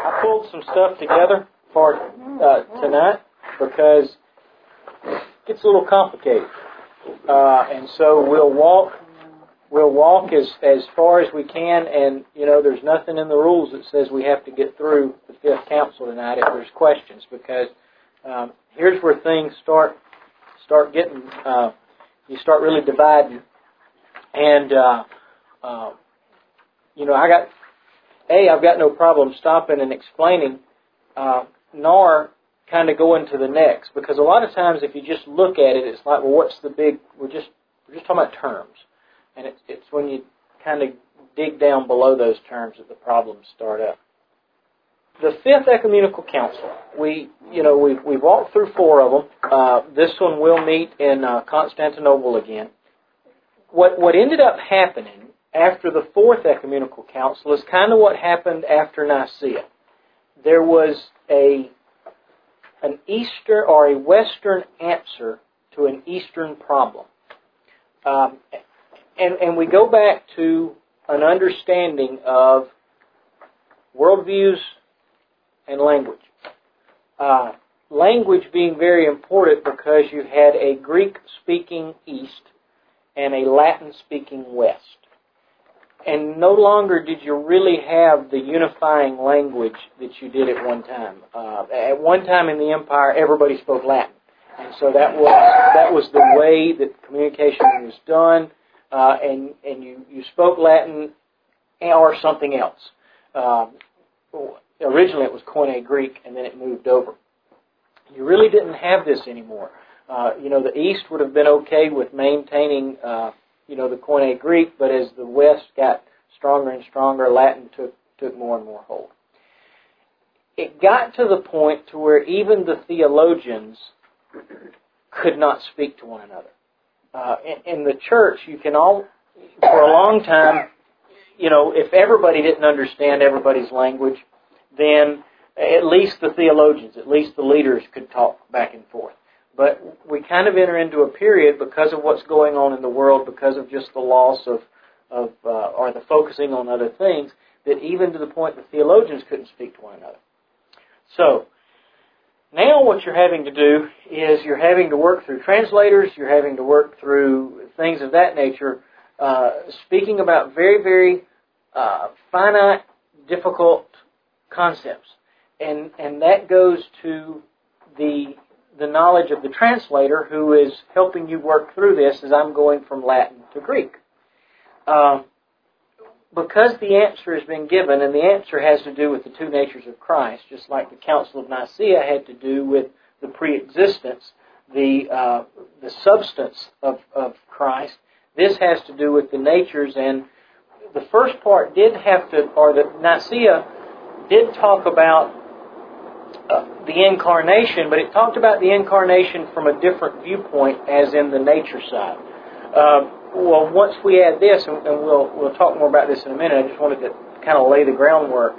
I pulled some stuff together for tonight because it gets a little complicated, and so we'll walk as far as we can. And there's nothing in the rules that says we have to get through the fifth council tonight if there's questions, because here's where things start getting you start really dividing, and I've got no problem stopping and explaining, nor kind of going to the next, because a lot of times if you just look at it, it's like, well, what's the big? We're just talking about terms, and it's when you kind of dig down below those terms that the problems start up. The Fifth Ecumenical Council. We walked through four of them. This one will meet in Constantinople again. What ended up happening after the Fourth Ecumenical Council is kind of what happened after Nicaea. There was an Eastern or a Western answer to an Eastern problem. And we go back to an understanding of worldviews and language. Language being very important because you had a Greek-speaking East and a Latin-speaking West. And no longer did you really have the unifying language that you did at one time. At one time in the empire, everybody spoke Latin. And so that was the way that communication was done, and you spoke Latin or something else. Originally it was Koine Greek, and then it moved over. You really didn't have this anymore. The East would have been okay with maintaining the Koine Greek, but as the West got stronger and stronger, Latin took more and more hold. It got to the point to where even the theologians could not speak to one another. In the church, for a long time, if everybody didn't understand everybody's language, then at least the theologians, at least the leaders could talk back and forth. But we kind of enter into a period because of what's going on in the world, because of just the loss of or the focusing on other things, that even to the point the theologians couldn't speak to one another. So, now what you're having to do is you're having to work through translators, you're having to work through things of that nature, speaking about very, very finite, difficult concepts. And that goes to the knowledge of the translator who is helping you work through this as I'm going from Latin to Greek. Because the answer has been given, and the answer has to do with the two natures of Christ, just like the Council of Nicaea had to do with the pre-existence, the substance of Christ, this has to do with the natures. And the first part did have to, or the Nicaea did talk about the incarnation, but it talked about the incarnation from a different viewpoint, as in the nature side. Well, once we add this, and we'll talk more about this in a minute, I just wanted to kind of lay the groundwork.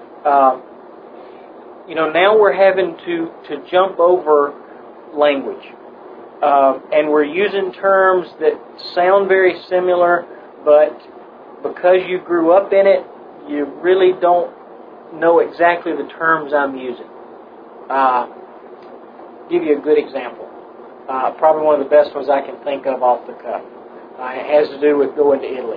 Now we're having to jump over language. And we're using terms that sound very similar, but because you grew up in it, you really don't know exactly the terms I'm using. Give you a good example. Probably one of the best ones I can think of off the cuff. It has to do with going to Italy.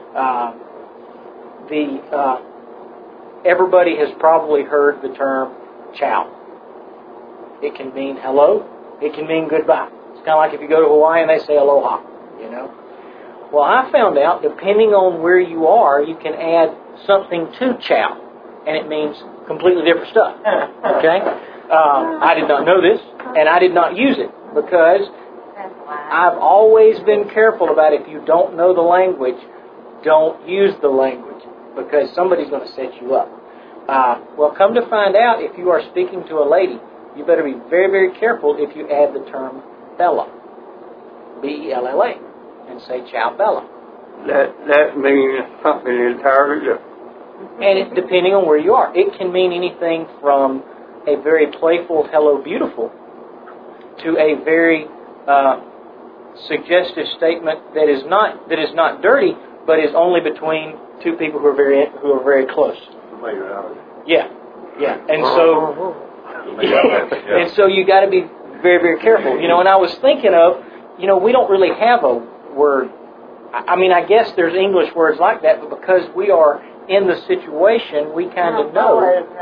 Everybody has probably heard the term ciao. It can mean hello. It can mean goodbye. It's kind of like if you go to Hawaii and they say aloha, Well, I found out, depending on where you are, you can add something to ciao, and it means completely different stuff. Okay? I did not know this, and I did not use it, because I've always been careful about, if you don't know the language, don't use the language, because somebody's going to set you up. Well, come to find out, if you are speaking to a lady, you better be very, very careful if you add the term Bella, B-E-L-L-A, and say ciao Bella. That means something entirely different. And it, depending on where you are, it can mean anything from a very playful hello beautiful to a very suggestive statement that is not dirty, but is only between two people who are very close. Familiarity. Yeah. Yeah, and so and so you got to be very, very careful. You know, and I was thinking of, you know, we don't really have a word. I mean, I guess there's English words like that, but because we are in the situation, we kind of know.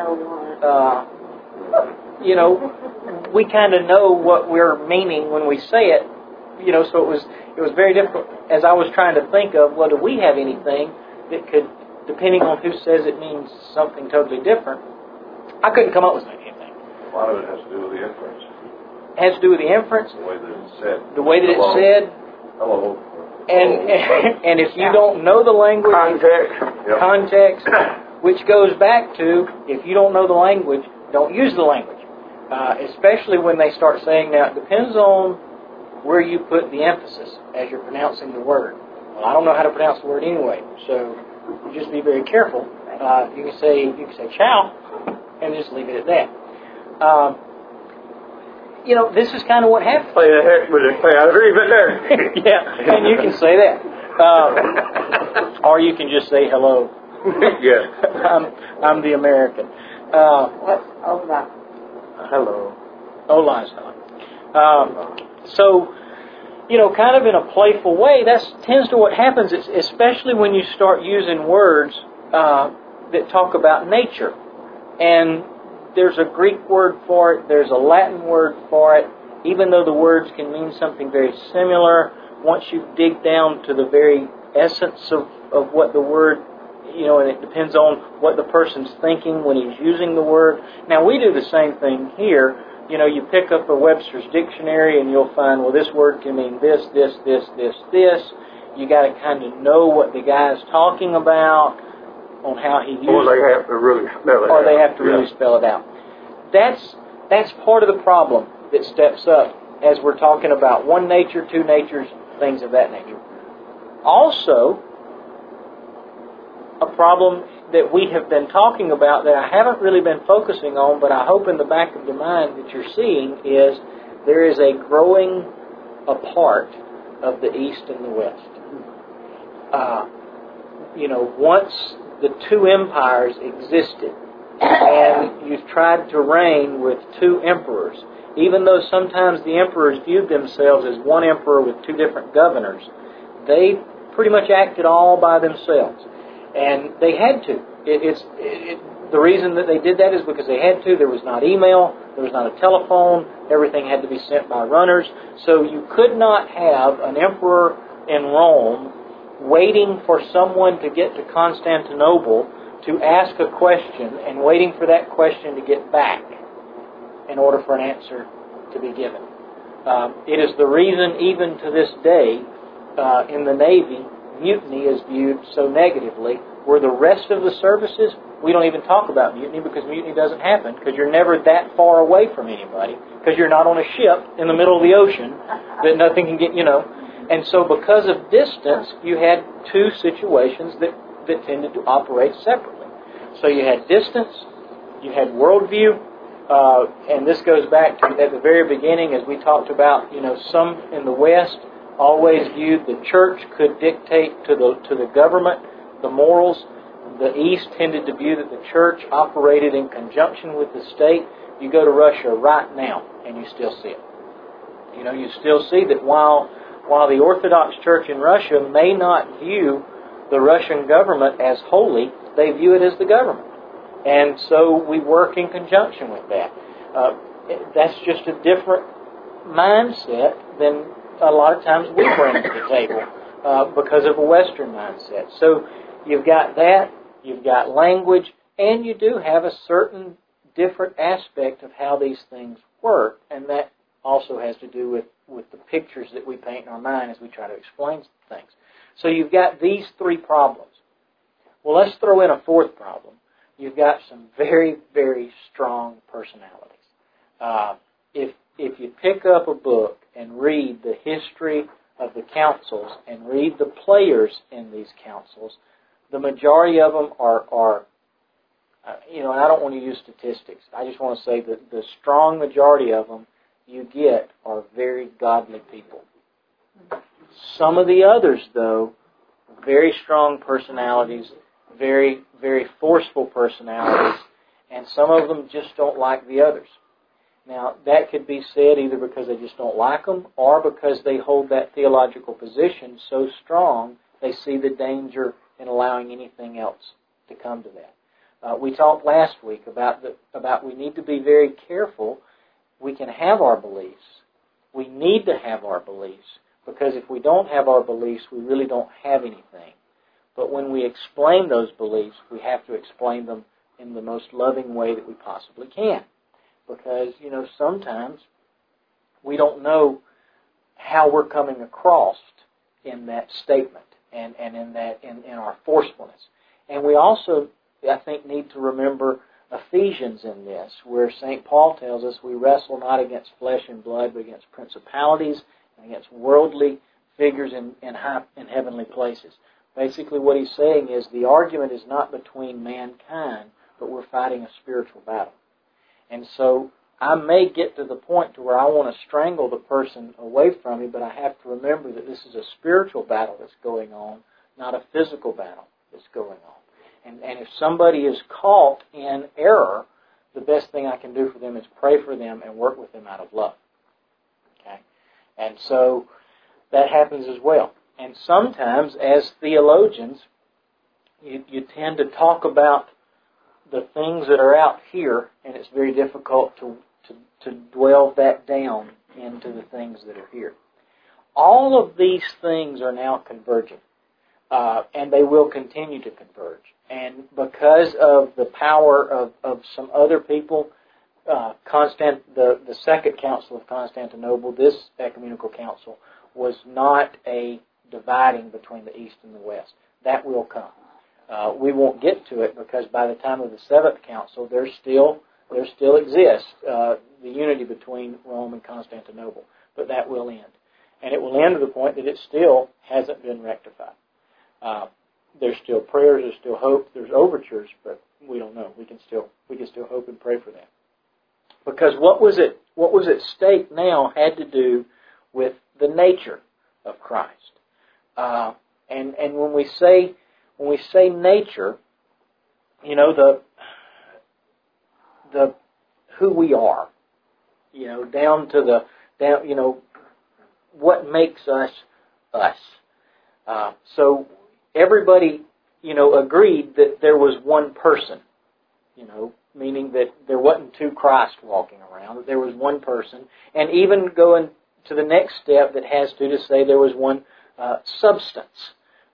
You know, we kind of know what we're meaning when we say it. You know, so it was very difficult. As I was trying to think of, well, do we have anything that could, depending on who says it means something totally different, I couldn't come up with anything. A lot of it has to do with the inference. It has to do with the inference. The way that it's said. The way that it's said. Hello. And if you don't know the language, context, which goes back to, if you don't know the language, don't use the language. Especially when they start saying, now it depends on where you put the emphasis as you're pronouncing the word. Well, I don't know how to pronounce the word anyway, so just be very careful. You can say chow, and just leave it at that. You know, this is kind of what happens. Play the heck with it. I agree with there. Yeah, and you can say that. Or you can just say hello. Yeah. I'm the American. What's Ola? Hello. Ola is hello. So, you know, kind of in a playful way, that tends to what happens, especially when you start using words that talk about nature. And there's a Greek word for it, there's a Latin word for it, even though the words can mean something very similar, once you dig down to the very essence of what the word, you know, and it depends on what the person's thinking when he's using the word. Now, we do the same thing here. You know, you pick up a Webster's dictionary and you'll find, well, this word can mean this. You got to kind of know what the guy's talking about on how he uses it. Or they have to really spell it out. Or they have to really spell it out. That's part of the problem that steps up as we're talking about one nature, two natures, things of that nature. Also, a problem that we have been talking about that I haven't really been focusing on, but I hope in the back of your mind that you're seeing, is there is a growing apart of the East and the West. You know, once the two empires existed, and you've tried to reign with two emperors, even though sometimes the emperors viewed themselves as one emperor with two different governors, they pretty much acted all by themselves. And they had to. The reason that they did that is because they had to. There was not email. There was not a telephone. Everything had to be sent by runners. So you could not have an emperor in Rome waiting for someone to get to Constantinople to ask a question and waiting for that question to get back in order for an answer to be given. It is the reason, even to this day, in the Navy, mutiny is viewed so negatively, where the rest of the services, we don't even talk about mutiny because mutiny doesn't happen, because you're never that far away from anybody, because you're not on a ship in the middle of the ocean that nothing can get, you know. And so because of distance, you had two situations that tended to operate separately. So you had distance, you had worldview, and this goes back to at the very beginning as we talked about, you know, some in the West always viewed the church could dictate to the government the morals. The East tended to view that the church operated in conjunction with the state. You go to Russia right now, and you still see it. You know, you still see that while the Orthodox Church in Russia may not view the Russian government as holy, they view it as the government. And so we work in conjunction with that. That's just a different mindset than a lot of times we bring to the table because of a Western mindset. So you've got that, you've got language, and you do have a certain different aspect of how these things work, and that also has to do with the pictures that we paint in our mind as we try to explain things. So you've got these three problems. Well, let's throw in a fourth problem. You've got some very, very strong personalities. If you pick up a book and read the history of the councils and read the players in these councils, the majority of them are you know, and I don't want to use statistics. I just want to say that the strong majority of them you get are very godly people. Some of the others, though, very strong personalities, very, very forceful personalities, and some of them just don't like the others. Now, that could be said either because they just don't like them or because they hold that theological position so strong they see the danger in allowing anything else to come to that. We talked last week about we need to be very careful. We can have our beliefs. We need to have our beliefs, because if we don't have our beliefs, we really don't have anything. But when we explain those beliefs, we have to explain them in the most loving way that we possibly can. Because, sometimes we don't know how we're coming across in that statement and in our forcefulness. And we also, I think, need to remember Ephesians in this, where St. Paul tells us we wrestle not against flesh and blood, but against principalities and against worldly figures in heavenly places. Basically what he's saying is the argument is not between mankind, but we're fighting a spiritual battle. And so I may get to the point to where I want to strangle the person away from me, but I have to remember that this is a spiritual battle that's going on, not a physical battle that's going on. And if somebody is caught in error, the best thing I can do for them is pray for them and work with them out of love. Okay? And so that happens as well. And sometimes, as theologians, you tend to talk about the things that are out here, and it's very difficult to dwell that down into the things that are here. All of these things are now converging, and they will continue to converge. And because of the power of some other people, the Second Council of Constantinople, this ecumenical council, was not a dividing between the East and the West. That will come. We won't get to it because by the time of the Seventh Council, there still exists the unity between Rome and Constantinople, but that will end, and it will end to the point that it still hasn't been rectified. There's still prayers, there's still hope, there's overtures, but we don't know. We can still hope and pray for that, because what was at stake now had to do with the nature of Christ, and when we say nature, the who we are, down to what makes us us. So everybody, agreed that there was one person, meaning that there wasn't two Christ walking around, that there was one person, and even going to the next step that has to say there was one substance,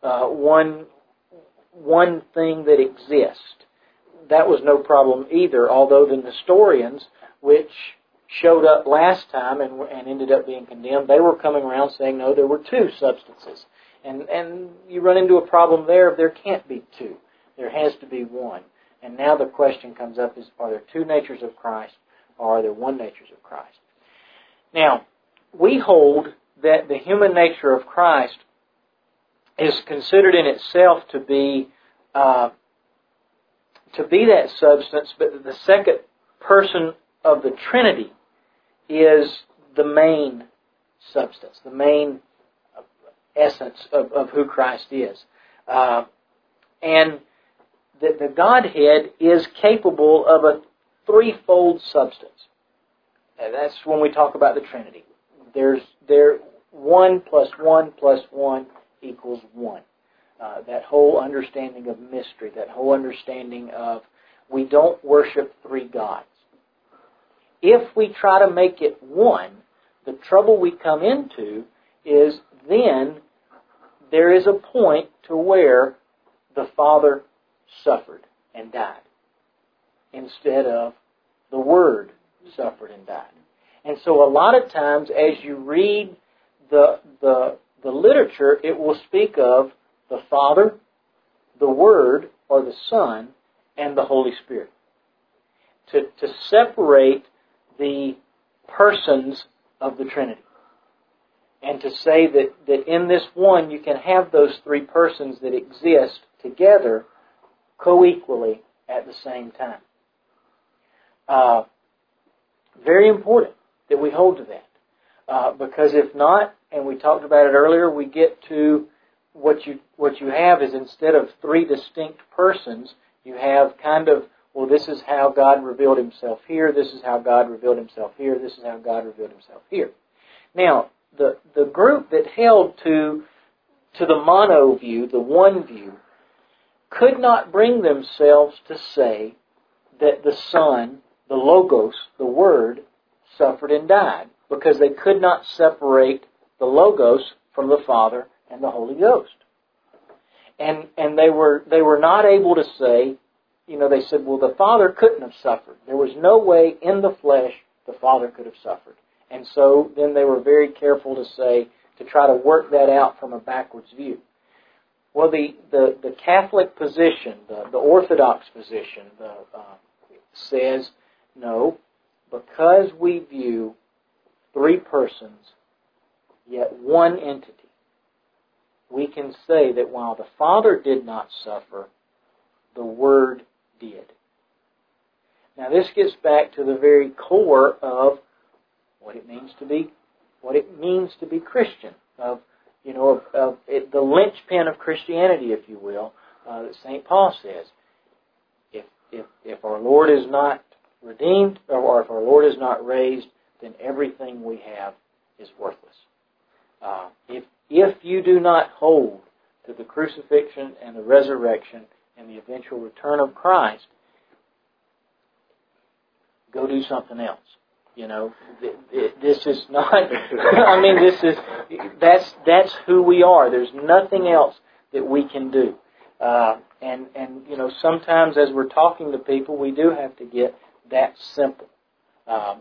one thing that exists. That was no problem either, although the Nestorians, which showed up last time and ended up being condemned, they were coming around saying, no, there were two substances. And you run into a problem there. There can't be two. There has to be one. And now the question comes up is, are there two natures of Christ, or are there one nature of Christ? Now, we hold that the human nature of Christ is considered in itself to be that substance, but the second person of the Trinity is the main substance, the main essence of who Christ is. And the Godhead is capable of a threefold substance. And that's when we talk about the Trinity. There's 1 plus 1 plus 1 equals 1. That whole understanding of mystery, that whole understanding of we don't worship three gods. If we try to make it one, the trouble we come into is then there is a point to where the Father suffered and died instead of the Word suffered and died. And so a lot of times as you read the literature, it will speak of the Father, the Word, or the Son, and the Holy Spirit. To separate the persons of the Trinity. And to say that in this one you can have those three persons that exist together co-equally at the same time. Very important that we hold to that. Because if not, and we talked about it earlier, we get to what you have is instead of three distinct persons, you have kind of well, this is how God revealed Himself here, this is how God revealed Himself here, this is how God revealed Himself here. Now, the group that held to the mono view, the one view, could not bring themselves to say that the Son, the Logos, the Word, suffered and died, because they could not separate the Logos from the Father and the Holy Ghost. And they were not able to say, they said, well, the Father couldn't have suffered. There was no way in the flesh the Father could have suffered. And so then they were very careful to try to work that out from a backwards view. Well, the Catholic position, the Orthodox position, says, no, because we view three persons, yet one entity, we can say that while the Father did not suffer, the Word did. Now this gets back to the very core of what it means to be Christian, of the linchpin of Christianity, if you will, that St. Paul says. If our Lord is not redeemed, or if our Lord is not raised, then everything we have is worthless. If you do not hold to the crucifixion and the resurrection and the eventual return of Christ, go do something else. This is not, that's who we are. There's nothing else that we can do. And sometimes as we're talking to people, we do have to get that simple. I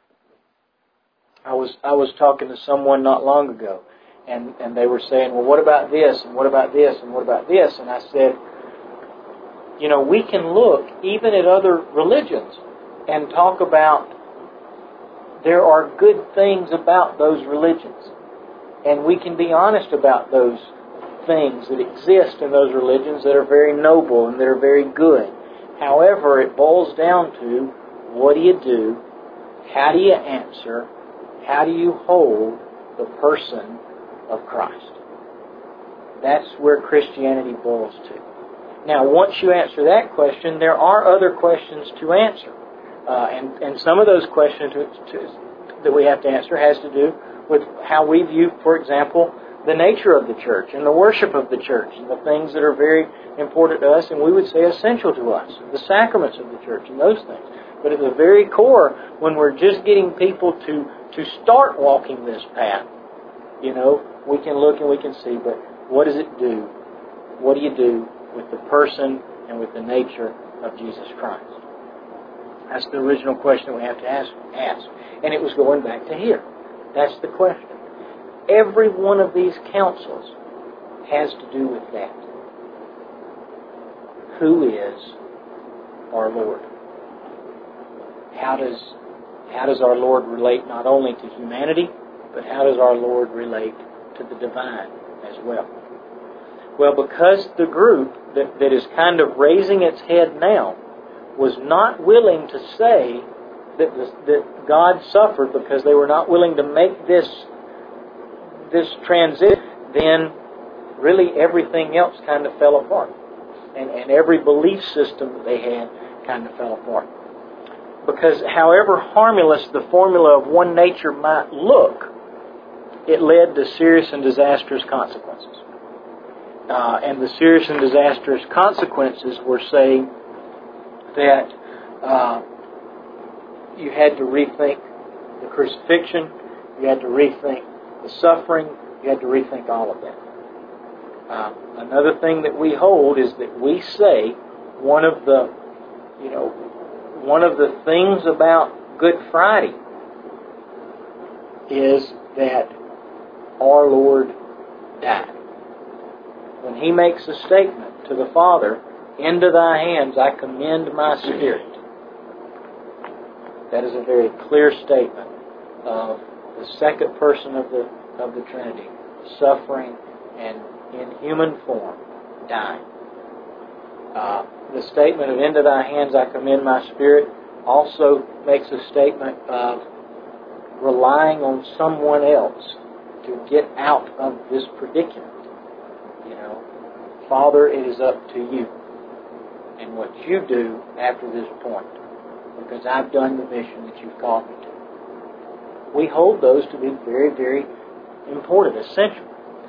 was talking to someone not long ago, and they were saying, well, what about this, and what about this, and what about this? And I said, we can look even at other religions and talk about there are good things about those religions. And we can be honest about those things that exist in those religions that are very noble and that are very good. However, it boils down to, what do you do? How do you answer? How do you hold the person of Christ? That's where Christianity boils to. Now, once you answer that question, there are other questions to answer. And some of those questions that we have to answer has to do with how we view, for example, the nature of the church and the worship of the church and the things that are very important to us and we would say essential to us, the sacraments of the church and those things. But at the very core, when we're just getting people to start walking this path, we can look and we can see, but what does it do? What do you do with the person and with the nature of Jesus Christ? That's the original question we have to ask. And it was going back to here. That's the question. Every one of these counsels has to do with that. Who is our Lord? How does our Lord relate not only to humanity, but how does our Lord relate to the divine as well? Well, because the group that is kind of raising its head now was not willing to say that God suffered, because they were not willing to make this transition, then really everything else kind of fell apart. And every belief system that they had kind of fell apart. Because however harmless the formula of one nature might look, it led to serious and disastrous consequences. And the serious and disastrous consequences were saying that you had to rethink the crucifixion, you had to rethink the suffering, you had to rethink all of that. Another thing that we hold is that we say one of the things about Good Friday is that our Lord died. When He makes a statement to the Father, "Into Thy hands I commend my spirit," that is a very clear statement of the second person of the Trinity suffering and in human form dying. The statement of "Into Thy hands I commend my spirit" also makes a statement of relying on someone else to get out of this predicament. Father, it is up to you. and what you do after this point, because I've done the mission that you've called me to. We hold those to be very, very important, essential.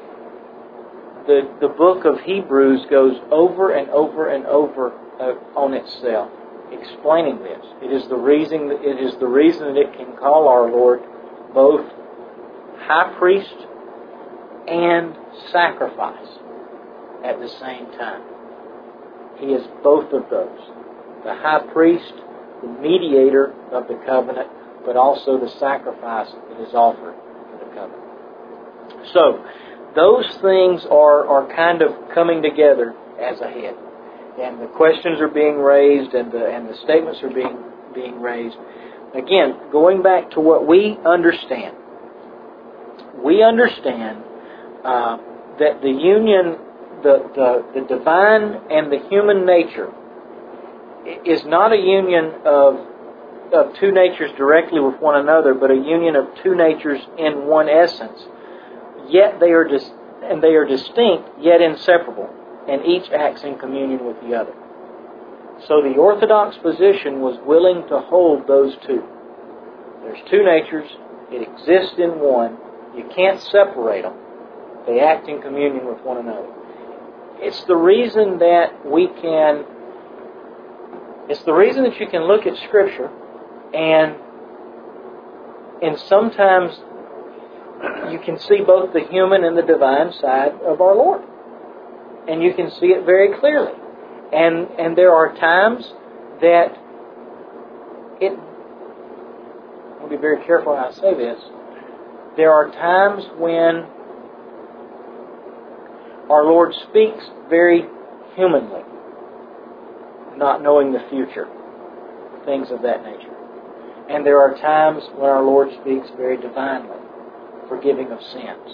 The book of Hebrews goes over and over and over on itself, explaining this. It is the reason that it can call our Lord both high priest and sacrifice at the same time. He is both of those. The high priest, the mediator of the covenant, but also the sacrifice that is offered for the covenant. So, those things are kind of coming together as a head. And the questions are being raised and the statements are being raised. Again, going back to what we understand. We understand that the union, the divine and the human nature is not a union of two natures directly with one another, but a union of two natures in one essence. Yet they are distinct, yet inseparable, and each acts in communion with the other. So the Orthodox position was willing to hold those two. There's two natures. It exists in one. You can't separate them. They act in communion with one another. It's the reason that you can look at Scripture and sometimes you can see both the human and the divine side of our Lord. And you can see it very clearly. And there are times that I'll be very careful how I say this. There are times when our Lord speaks very humanly, not knowing the future, things of that nature. And there are times when our Lord speaks very divinely, forgiving of sins.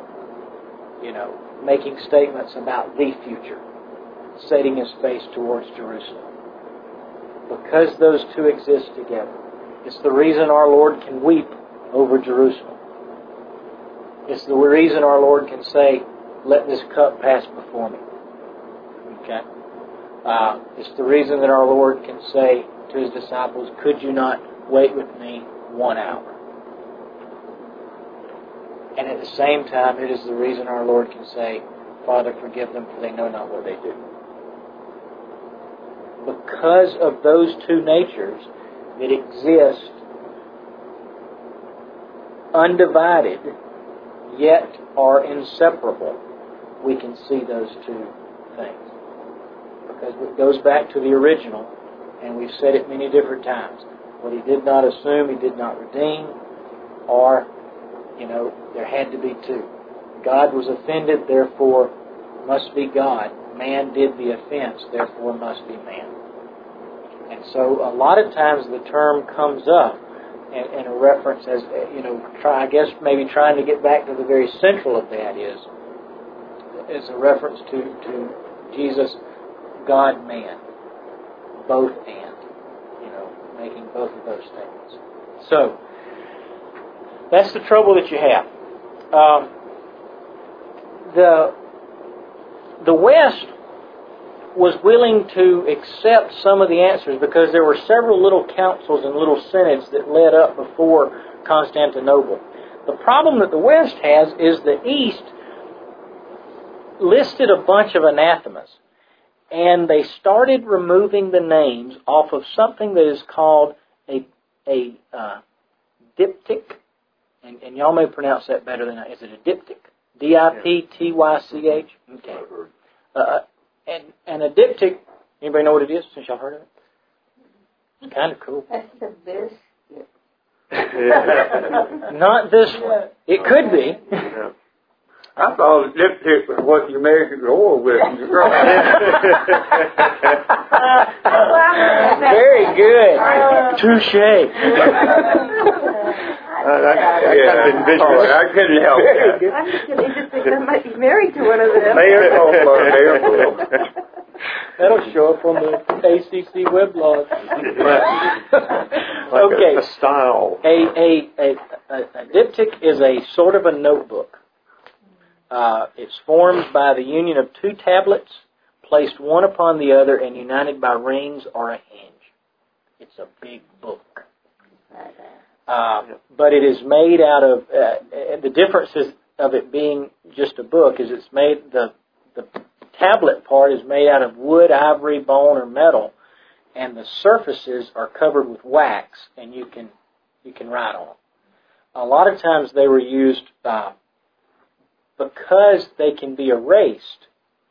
Making statements about the future, setting His face towards Jerusalem. Because those two exist together. It's the reason our Lord can weep over Jerusalem. It's the reason our Lord can say, "Let this cup pass before me." Okay? It's the reason that our Lord can say to His disciples, "Could you not wait with me 1 hour?" And at the same time, it is the reason our Lord can say, "Father, forgive them, for they know not what they do." Because of those two natures that exist undivided, yet are inseparable, we can see those two things. Because it goes back to the original, and we've said it many different times. What He did not assume, He did not redeem, or there had to be two. God was offended, therefore must be God. Man did the offense, therefore must be man. And so a lot of times the term comes up in a reference as, I guess maybe trying to get back to the very central of that is a reference to Jesus, God-man. Both and. Making both of those statements. So, that's the trouble that you have. The West was willing to accept some of the answers because there were several little councils and little synods that led up before Constantinople. The problem that the West has is the East listed a bunch of anathemas, and they started removing the names off of something that is called a diptych. And y'all may pronounce that better than I. Is it a diptych? D-I-P-T-Y-C-H? Okay. And a diptych, anybody know what it is since y'all heard of it? It's kind of cool. That's the biscuit. Not this one. It could be. I thought lipstick was what you measured the oil with. Very good. Touche. I couldn't help it. I'm just going to think I might be married to one of them. That'll show up on the ACC weblog. Okay. A style. A diptych is a sort of a notebook. It's formed by the union of two tablets placed one upon the other and united by rings or a hinge. It's a big book. But it is made out of, the difference of it being just a book is it's made, the tablet part is made out of wood, ivory, bone, or metal, and the surfaces are covered with wax, and you can write on them. A lot of times they were used because they can be erased.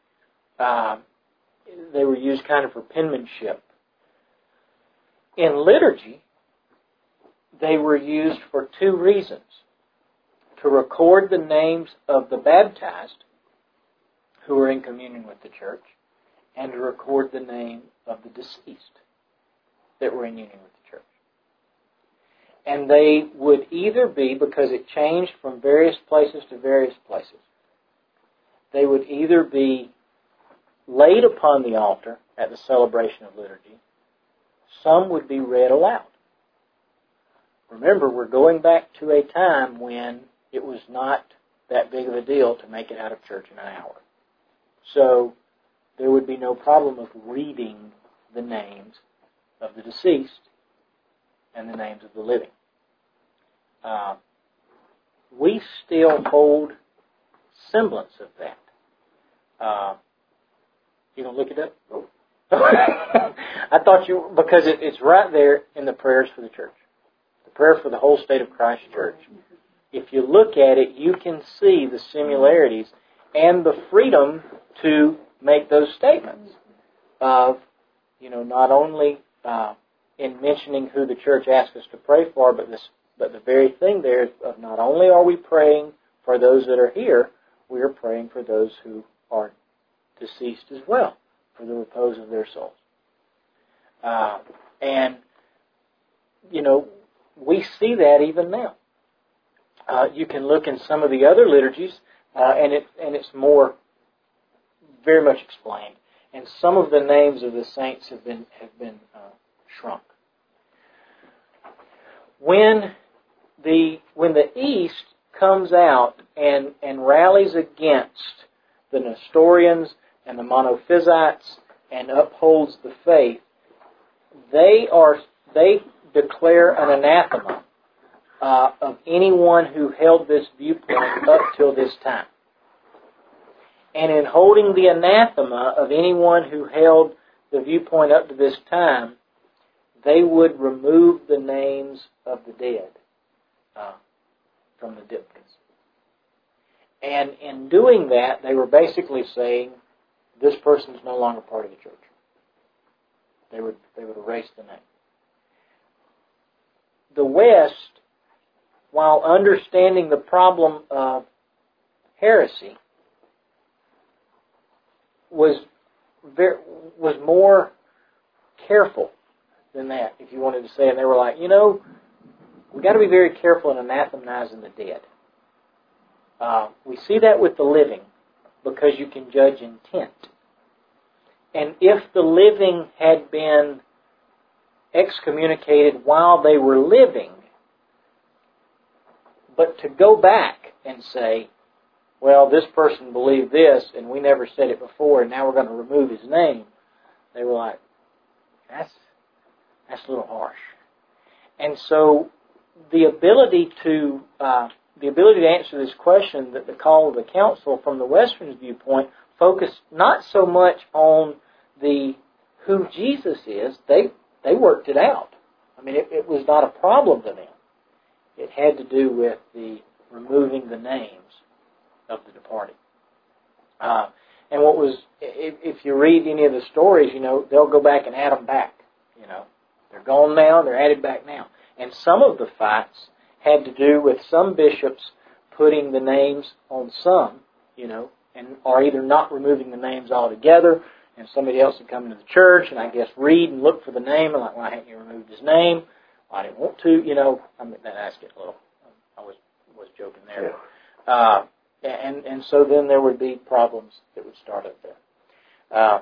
They were used kind of for penmanship. In liturgy, they were used for two reasons: to record the names of the baptized who were in communion with the church, and to record the name of the deceased that were in union with the church. And they would either be, because it changed from various places to various places, they would either be laid upon the altar at the celebration of liturgy. Some would be read aloud. Remember, we're going back to a time when it was not that big of a deal to make it out of church in an hour. So there would be no problem of reading the names of the deceased and the names of the living. We still hold semblance of that. You gonna look it up? Oh. I thought you, because it's right there in the prayers for the church. The prayer for the whole state of Christ Church. If you look at it, you can see the similarities and the freedom to make those statements of, not only in mentioning who the church asks us to pray for, but the very thing there of not only are we praying for those that are here, we are praying for those who are deceased as well, for the repose of their souls. And we see that even now. You can look in some of the other liturgies, and it's more very much explained. And some of the names of the saints have been shrunk. When the East comes out and rallies against the Nestorians and the Monophysites and upholds the faith, they declare an anathema of anyone who held this viewpoint up till this time. And in holding the anathema of anyone who held the viewpoint up to this time, they would remove the names of the dead from the diptychs. And in doing that, they were basically saying, this person is no longer part of the church. They would erase the name. The West, while understanding the problem of heresy, was more careful than that, if you wanted to say. And they were like, we've got to be very careful in anathematizing the dead. We see that with the living, because you can judge intent. And if the living had been excommunicated while they were living, but to go back and say, well, this person believed this, and we never said it before, and now we're going to remove his name, they were like, that's a little harsh. And so the ability to answer this question, that the call of the council from the Western viewpoint focused not so much on who Jesus is. They worked it out. I mean, it was not a problem to them. It had to do with the removing the names of the departed. And what was, if you read any of the stories, they'll go back and add them back. They're gone now, they're added back now. And some of the fights had to do with some bishops putting the names on some, or either not removing the names altogether, and somebody else would come into the church and I guess read and look for the name, and like, why hadn't you removed his name? Well, I didn't want to, I mean, that's getting a little, I was joking there. Yeah. And so then there would be problems that would start up there.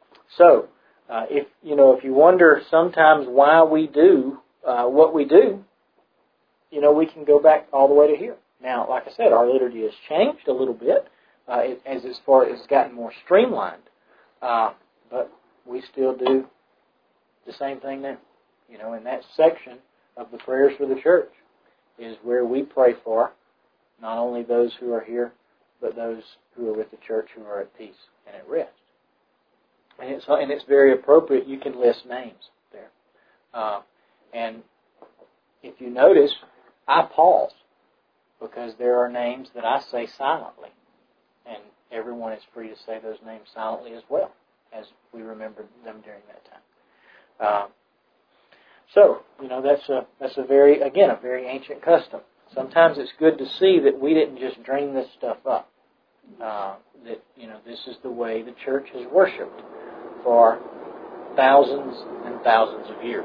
If you wonder sometimes why we do what we do, we can go back all the way to here. Now, like I said, our liturgy has changed a little bit as far as it's gotten more streamlined. But we still do the same thing now. You know, in that section of the prayers for the church is where we pray for not only those who are here, but those who are with the church who are at peace and at rest. And it's very appropriate. You can list names there. And if you notice, I pause because there are names that I say silently. And everyone is free to say those names silently as well, as we remember them during that time. So, you know, that's a very ancient custom. Sometimes it's good to see that we didn't just dream this stuff up. That, you know, this is the way the church has worshipped for thousands and thousands of years.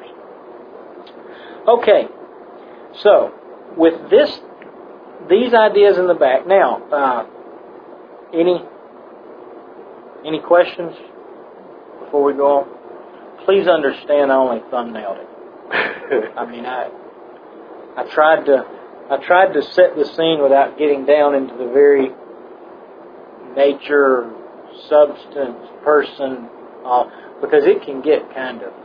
Okay, so with these ideas in the back, now, any questions before we go on? Please understand, I only thumbnailed it. I mean, I tried to set the scene without getting down into the very nature, substance, person, because it can get kind of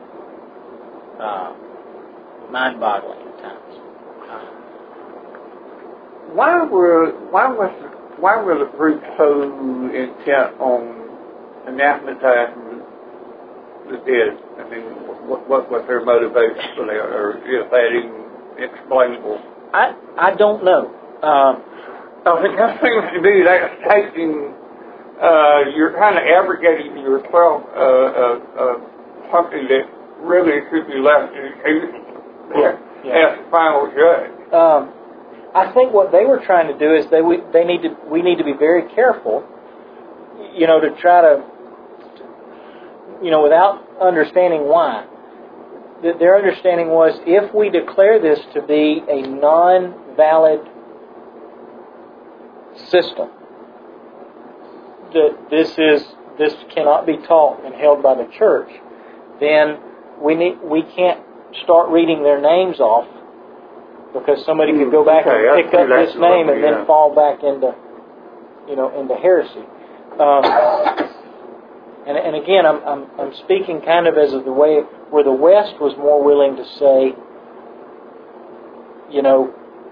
mind-boggling at times. Why were the group so intent on anathematizing the dead? I mean, what was their motivation for that, or is that even explainable? I don't know. I think that seems to be that's taking. You're kind of abrogating yourself something that really should be left in as the final judge. I think what they were trying to do is we need to be very careful, you know, to try to, you know, without understanding why. Their understanding was if we declare this to be a non-valid system, that this cannot be taught and held by the church, then we can't start reading their names off, because somebody could go back and pick up this name and then fall back into heresy. And again, I'm speaking kind of as of the way where the West was more willing to say, you know,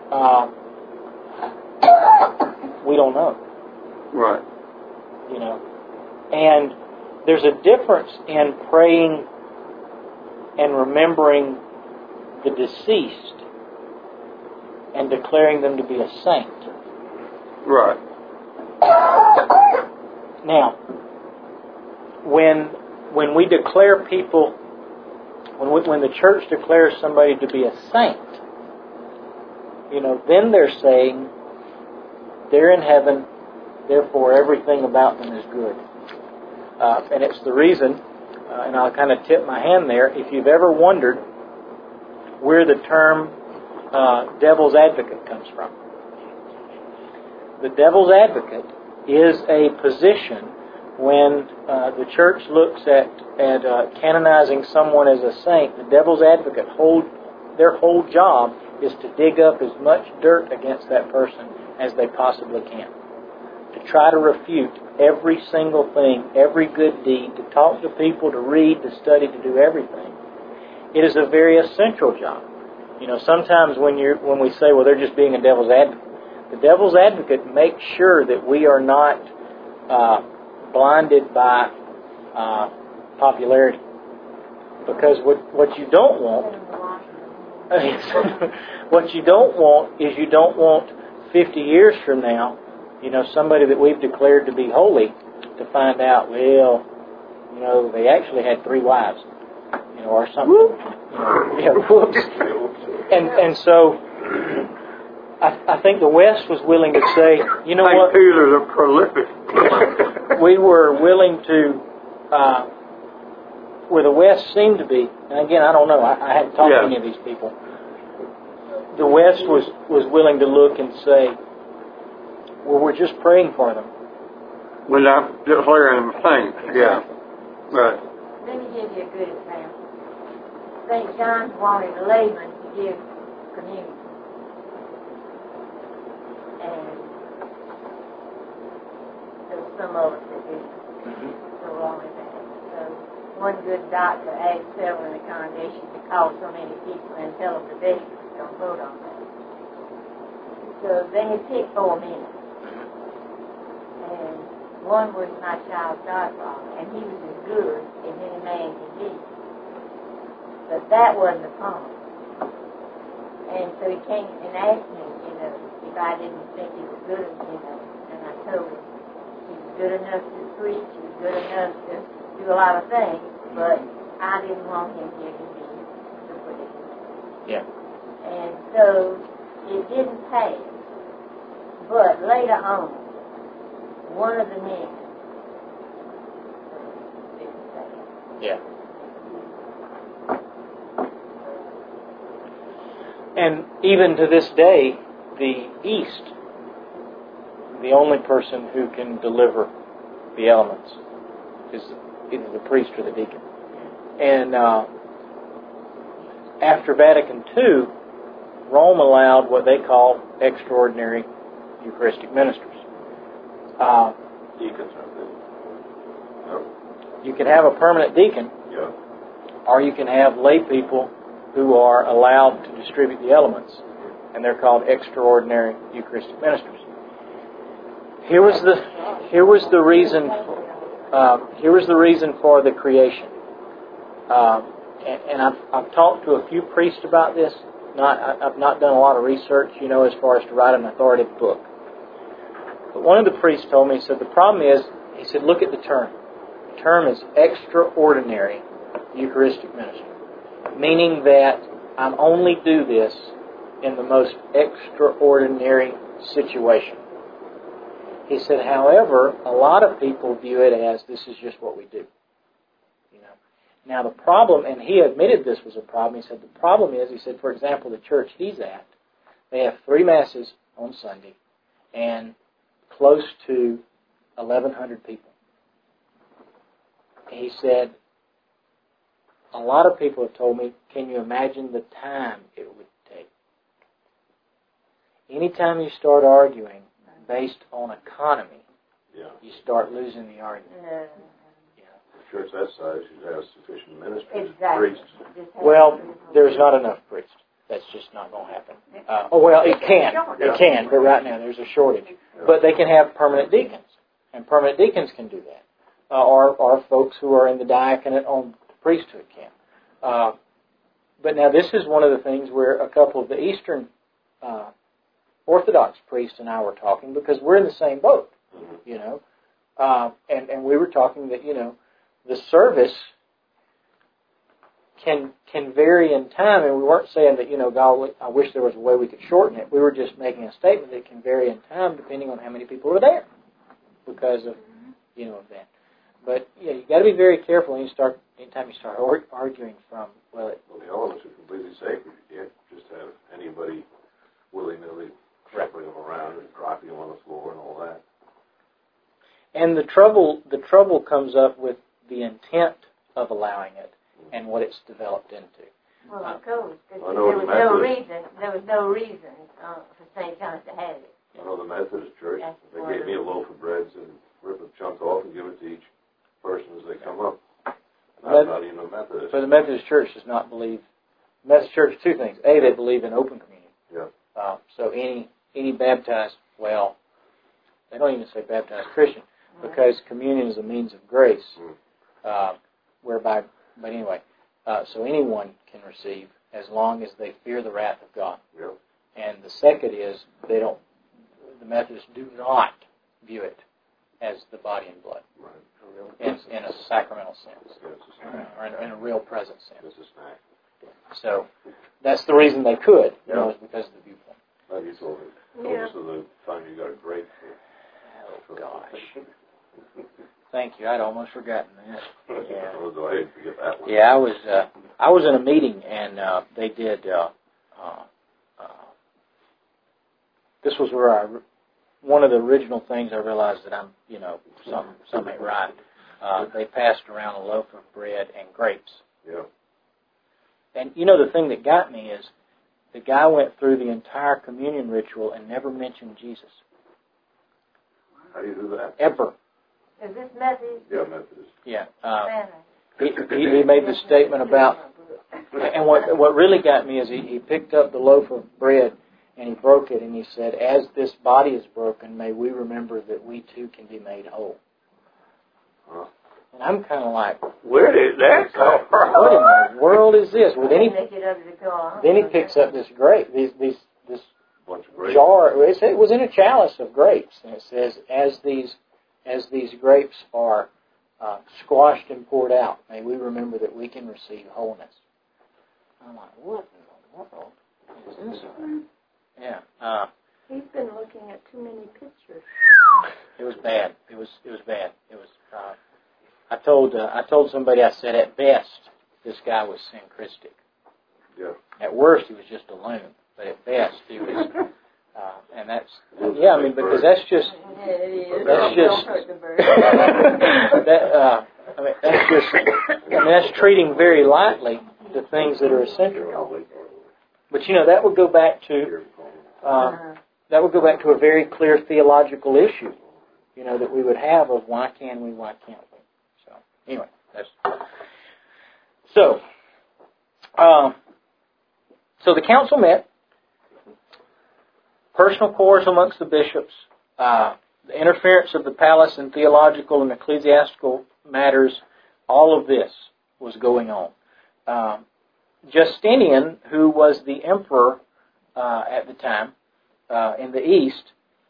we don't know. Right. You know, and there's a difference in praying and remembering the deceased and declaring them to be a saint. Right. Now, when we declare people, when the church declares somebody to be a saint, you know, then they're saying they're in heaven, therefore everything about them is good. And it's the reason, and I'll kind of tip my hand there, if you've ever wondered where the term devil's advocate comes from. The devil's advocate is a position when the church looks at canonizing someone as a saint. The devil's advocate their whole job is to dig up as much dirt against that person as they possibly can, to try to refute every single thing, every good deed, to talk to people, to read, to study, to do everything. It is a very essential job. You know, sometimes when we say, well, they're just being a devil's advocate, the devil's advocate makes sure that we are not blinded by popularity. Because what you don't want, what you don't want is you don't want 50 years from now, you know, somebody that we've declared to be holy to find out, well, you know, they actually had 3 wives, you know, or something. You know, whoops. And so I think the West was willing to say, you know what? Peter's a prolific. We were willing to, where the West seemed to be, and again, I don't know, I hadn't talked to any of these people. The West was willing to look and say, well, we're just praying for them. We're not declaring them saints. Yeah. Right. Let me give you a good example. St. John wanted a layman to give communion. And there's some of us that didn't. So one good doctor asked several in the congregation to call so many people and tell them the bishop was going to vote on that. So they had picked 4 men. And one was my child's godfather, and he was as good as any man can be. But that wasn't the problem. And so he came and asked me, if I didn't think he was good, and I told him he was good enough to preach, he was good enough to do a lot of things, but I didn't want him giving me the predicament. Yeah. And so it didn't pass. But later on, one of the men didn't say. Yeah. And even to this day, the East, the only person who can deliver the elements is either the priest or the deacon. And after Vatican II, Rome allowed what they call extraordinary Eucharistic ministers. Deacons, I think. No. You can have a permanent deacon, Yeah. or you can have lay people who are allowed to distribute the elements, and they're called extraordinary Eucharistic ministers. Here was the reason for the creation. And I've talked to a few priests about this. I've not done a lot of research, as far as to write an authoritative book. But one of the priests told me, he said, the problem is, he said, look at the term. The term is extraordinary Eucharistic minister, meaning that I only do this in the most extraordinary situation. He said, however, a lot of people view it as this is just what we do. Now the problem, and he admitted this was a problem, he said the problem is, he said, for example, the church he's at, they have 3 masses on Sunday and close to 1,100 people. He said, a lot of people have told me, can you imagine the time it would take? Anytime you start arguing based on economy, you start losing the argument. A church that size should have sufficient ministers, Exactly. priests. Well, there's not enough priests. That's just not going to happen. It can, but right now there's a shortage. But they can have permanent deacons, and permanent deacons can do that. Or folks who are in the diaconate on the priesthood can. But now this is one of the things where a couple of the Eastern Orthodox priests and I were talking, because we're in the same boat, and we were talking that, the service can vary in time, and we weren't saying that, God, I wish there was a way we could shorten it. We were just making a statement that it can vary in time depending on how many people are there because of, of that. But, you got to be very careful anytime you start arguing from, Well, the elements are completely sacred. You can't just have anybody willy-nilly shuffling them around and dropping them on the floor and all that. And the trouble comes up with the intent of allowing it and what it's developed into. Well, of course, because I there know was no reason for St. John's to have it. I know the Methodist Church, they gave me a loaf of bread and rip a chunk off and give it to each person as they come up. I'm not even a Methodist. But the Methodist Church does not believe. The Methodist Church, 2 things. A, they believe in open communion. Yeah. So any baptized, well, they don't even say baptized Christian, because communion is a means of grace, whereby. But anyway, so anyone can receive as long as they fear the wrath of God. Yeah. And the second is the Methodists do not view it as the body and blood. Right. In a sacramental sense, or in a real present sense. It's a snack. So that's the reason they could, is because of the viewpoint. Like you told us of the time you got a grape. Oh, gosh. Thank you. I'd almost forgotten that. Yeah. Although I didn't forget that one. Yeah, I was in a meeting, and they did. This was where one of the original things I realized that I'm, something ain't right. They passed around a loaf of bread and grapes. Yeah. And the thing that got me is the guy went through the entire communion ritual and never mentioned Jesus. How do you do that? Ever. Is this Methodist? Yeah, Methodist. Yeah. he made the statement about, and what really got me is he picked up the loaf of bread and he broke it and he said, "As this body is broken, may we remember that we too can be made whole." And I'm kind of like, where did that come from? What in the world is this? Well, then he picks up this grape, this Bunch of grapes. jar. It was in a chalice of grapes, and it says, "As these grapes are squashed and poured out, may we remember that we can receive wholeness." I'm like, what in the world is this? Yeah. He's been looking at too many pictures. It was bad. It was bad. It was. I told somebody, I said, at best, this guy was syncretic. Yeah. At worst, he was just a loon. But at best, he was, and that's, yeah, I mean, because that's just, that's treating very lightly the things that are essential. But that would go back to, a very clear theological issue, that we would have of why can we, why can't we? So, anyway, so the council met. Personal quarrels amongst the bishops, the interference of the palace in theological and ecclesiastical matters, all of this was going on. Justinian, who was the emperor at the time in the East,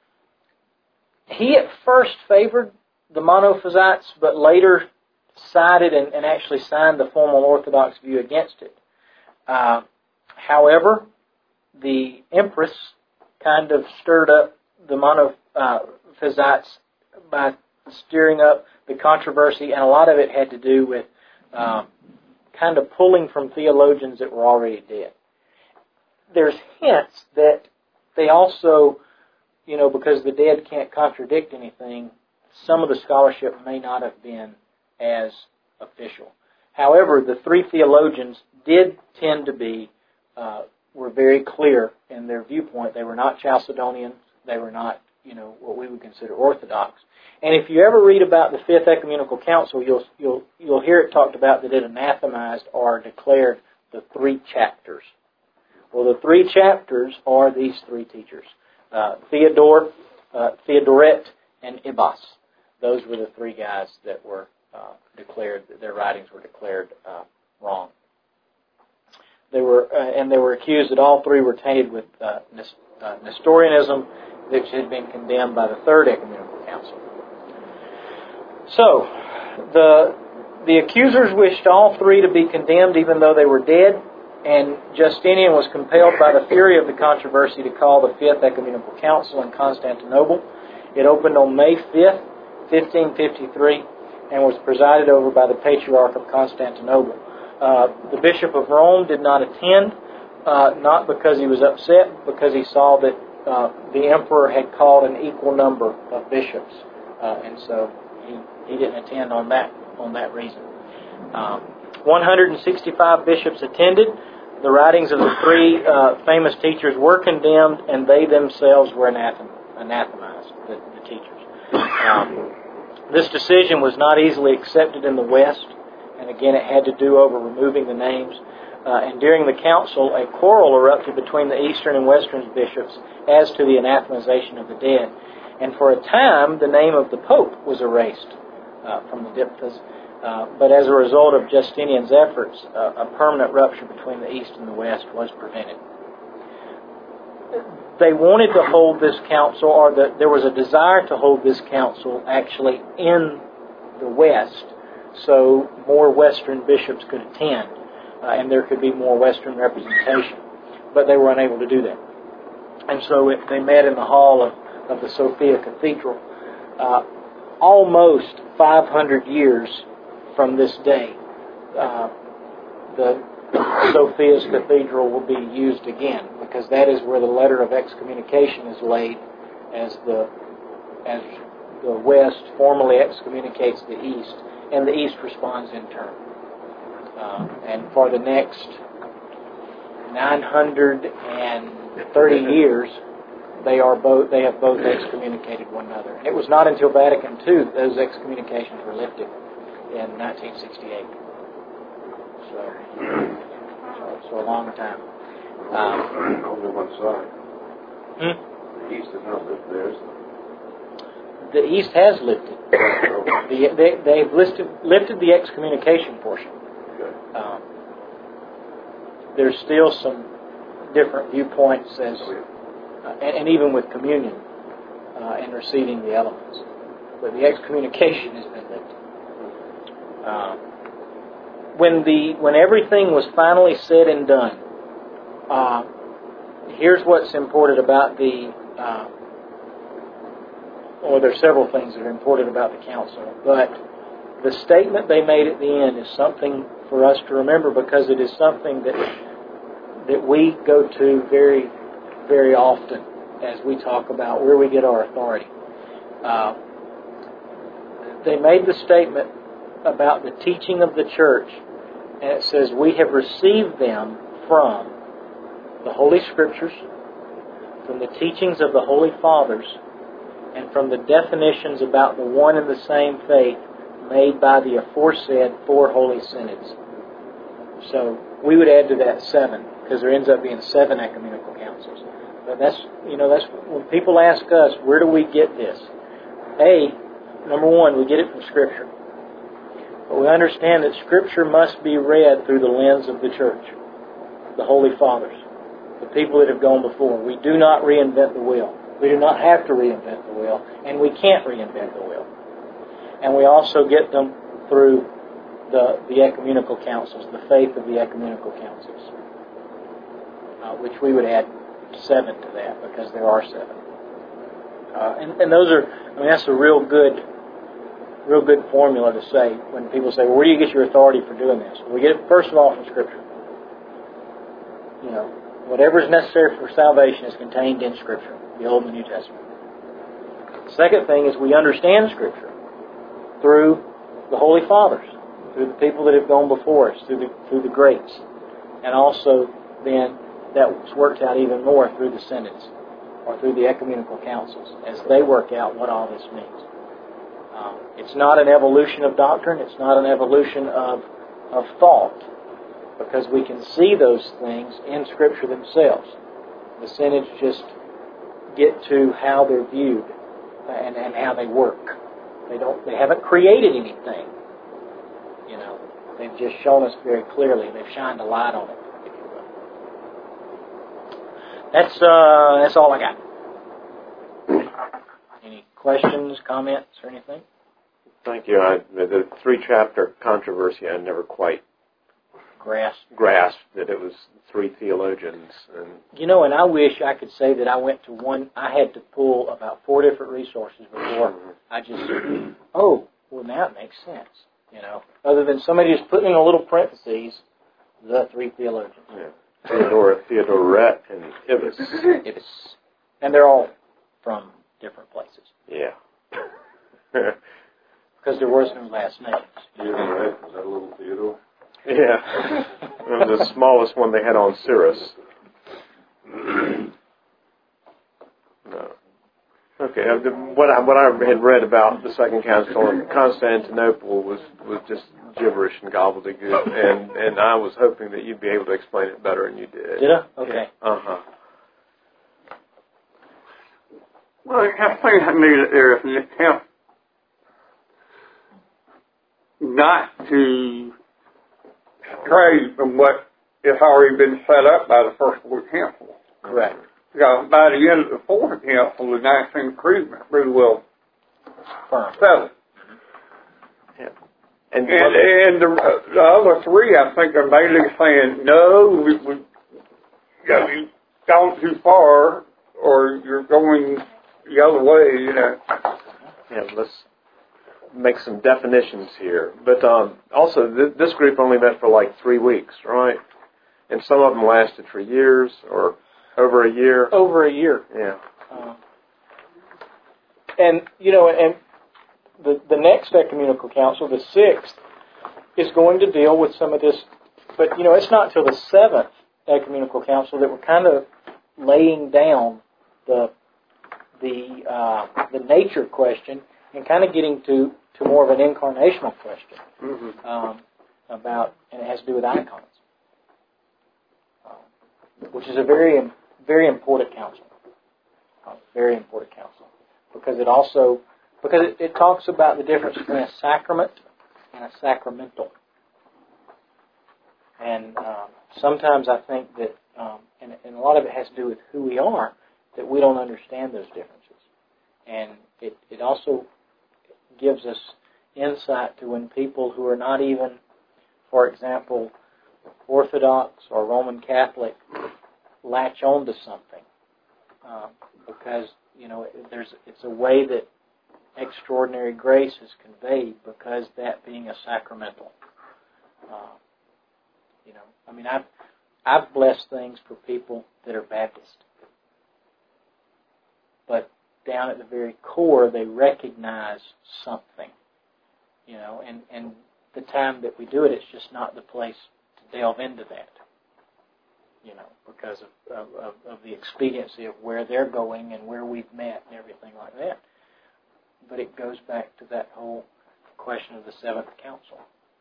he at first favored the Monophysites, but later sided and actually signed the formal Orthodox view against it. However, the empress kind of stirred up the Monophysites by stirring up the controversy, and a lot of it had to do with kind of pulling from theologians that were already dead. There's hints that they also, because the dead can't contradict anything, some of the scholarship may not have been as official. However, the three theologians did tend to be were very clear in their viewpoint. They were not Chalcedonians. They were not, what we would consider Orthodox. And if you ever read about the Fifth Ecumenical Council, you'll hear it talked about that it anathematized or declared the three chapters. Well, the three chapters are these three teachers: Theodoret, and Ibas. Those were the three guys that were declared. Their writings were declared wrong. They were accused that all three were tainted with Nestorianism, which had been condemned by the Third Ecumenical Council. So, the accusers wished all three to be condemned, even though they were dead, and Justinian was compelled by the fury of the controversy to call the Fifth Ecumenical Council in Constantinople. It opened on May 5th, 1553, and was presided over by the Patriarch of Constantinople. The Bishop of Rome did not attend, not because he was upset, but because he saw that the emperor had called an equal number of bishops, and so he didn't attend on that reason. 165 bishops attended. The writings of the three famous teachers were condemned, and they themselves were anathematized, the teachers. This decision was not easily accepted in the West, and again it had to do over removing the names. And during the council, a quarrel erupted between the Eastern and Western bishops as to the anathematization of the dead. And for a time, the name of the Pope was erased from the diptychs. But as a result of Justinian's efforts, a permanent rupture between the East and the West was prevented. They wanted to hold this council, or there was a desire to hold this council actually in the West, so more Western bishops could attend, and there could be more Western representation. But they were unable to do that. And so they met in the hall of the Sophia Cathedral. Almost 500 years from this day, the Sophia's Cathedral will be used again, because that is where the letter of excommunication is laid, as the West formally excommunicates the East, and the East responds in turn. And for the next 930 years, they have both excommunicated one another. And it was not until Vatican II that those excommunications were lifted in 1968. So a long time. Only one side. The East has not lived theirs. The East has lifted. They've lifted the excommunication portion. Okay. There's still some different viewpoints as, and even with communion and receiving the elements. But the excommunication has been lifted. When everything was finally said and done, here's what's important about there's several things that are important about the council, but the statement they made at the end is something for us to remember, because it is something that we go to very, very often as we talk about where we get our authority. They made the statement about the teaching of the church, and it says, we have received them from the Holy Scriptures, from the teachings of the Holy Fathers, and from the definitions about the one and the same faith made by the aforesaid 4 holy synods. So we would add to that 7, because there ends up being 7 ecumenical councils. But that's when people ask us, where do we get this? Number one, we get it from Scripture. But we understand that Scripture must be read through the lens of the church, the Holy Fathers, the people that have gone before. We do not reinvent the wheel. We do not have to reinvent the wheel, and we can't reinvent the wheel. And we also get them through the ecumenical councils, the faith of the ecumenical councils, which we would add 7 to that, because there are 7. And those are, that's a real good formula to say when people say, well, where do you get your authority for doing this? Well, we get it, first of all, from Scripture. Whatever is necessary for salvation is contained in Scripture, the Old and the New Testament. The second thing is we understand Scripture through the Holy Fathers, through the people that have gone before us, through the greats. And also then that's worked out even more through the synods, or through the ecumenical councils, as they work out what all this means. It's not an evolution of doctrine, it's not an evolution of thought, because we can see those things in Scripture themselves. The synods just get to how they're viewed and how they work. They haven't created anything. They've just shown us very clearly. They've shined a light on it, if you will. That's all I got. Any questions, comments, or anything? Thank you. The 3-chapter controversy, I never quite grasped that it was 3 theologians. And I wish I could say that I went to one. I had to pull about 4 different resources before I just said, well, now it makes sense. Other than somebody just putting in a little parentheses, the 3 theologians. Yeah. Theodoret, and Ibis. And they're all from different places. Yeah. Because there was no last names. Theodoret, was that a little Theodore? Yeah. And the smallest one they had on Cyrus. No. Okay. What I had read about the Second Council in Constantinople was just gibberish and gobbledygook, and I was hoping that you'd be able to explain it better, and you did. Did I? Okay. Uh-huh. Well, I think I need there is an attempt not to stray from what has already been set up by the First World Council. Correct. Because by the end of the Fourth Council, the Nicene Creed pretty well settled. Yeah. And the other 3, I think, are mainly saying, no, you've gone too far, or you're going the other way, Yeah, let's make some definitions here. But also, this group only met for like 3 weeks, right? And some of them lasted for years, or over a year. Over a year. Yeah. And the next ecumenical council, the 6th, is going to deal with some of this. But, it's not until the 7th ecumenical council that we're kind of laying down the nature question and kind of getting to more of an incarnational question. Mm-hmm. about, and it has to do with icons, which is a very, very important counsel. Very important counsel, because it talks about the difference between a sacrament and a sacramental. And sometimes I think that, and a lot of it has to do with who we are, that we don't understand those differences. And it also gives us insight to when people who are not even, for example, Orthodox or Roman Catholic latch on to something. Because, it's a way that extraordinary grace is conveyed, because that being a sacramental. I've blessed things for people that are Baptist. But down at the very core, they recognize something. And the time that we do it, it's just not the place to delve into that. Because of the expediency of where they're going and where we've met and everything like that. But it goes back to that whole question of the seventh counsel.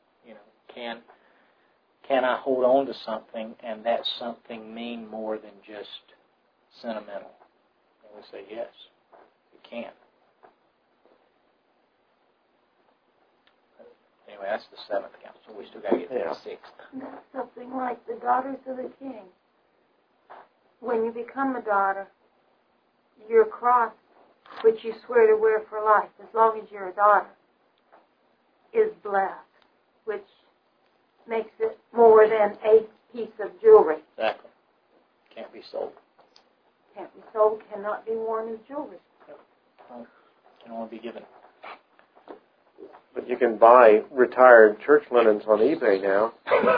Can I hold on to something and that something mean more than just sentimental? And we say yes, it can. Anyway, that's the seventh counsel. We still got to get to the sixth. That's something like the daughters of the king. When you become a daughter, your cross, which you swear to wear for life, as long as you're a daughter, is blessed, which makes it more than a piece of jewelry. Exactly. Can't be sold. Can't be sold, cannot be worn as jewelry. Can only be given. But you can buy retired church linens on eBay now.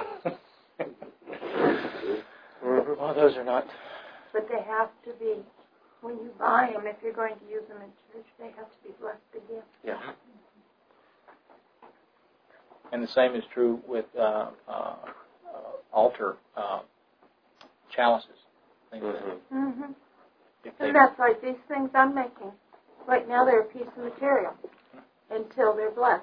Well, those are not. But they have to be, when you buy them, if you're going to use them in church, they have to be blessed again. Yeah. And the same is true with altar chalices. Things like that. Mm-hmm. And that's like these things I'm making. Right now they're a piece of material until they're blessed.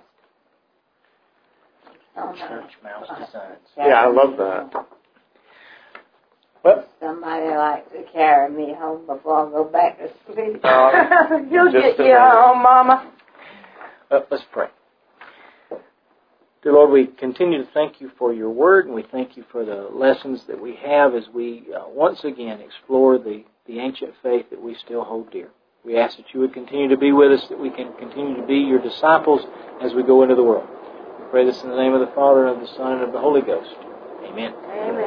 Church mouse designs. Yeah, I love that. Well, somebody likes to carry me home before I go back to sleep. You'll get you home, Mama. Let's pray. Dear Lord, we continue to thank you for your word, and we thank you for the lessons that we have as we once again explore the ancient faith that we still hold dear. We ask that you would continue to be with us, that we can continue to be your disciples as we go into the world. We pray this in the name of the Father, and of the Son, and of the Holy Ghost. Amen. Amen.